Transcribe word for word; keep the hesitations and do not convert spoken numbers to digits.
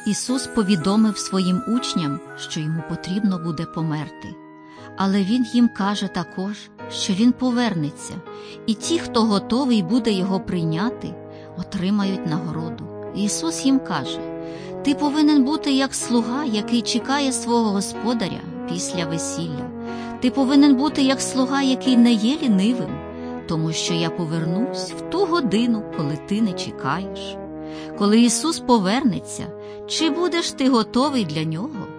Ісус повідомив своїм учням, що йому потрібно буде померти. Але Він їм каже також, що Він повернеться, і ті, хто готовий буде Його прийняти, отримають нагороду. Ісус їм каже: «Ти повинен бути як слуга, який чекає свого господаря після весілля. Ти повинен бути як слуга, який не є лінивим, тому що я повернусь в ту годину, коли ти не чекаєш». Коли Ісус повернеться, чи будеш ти готовий для Нього?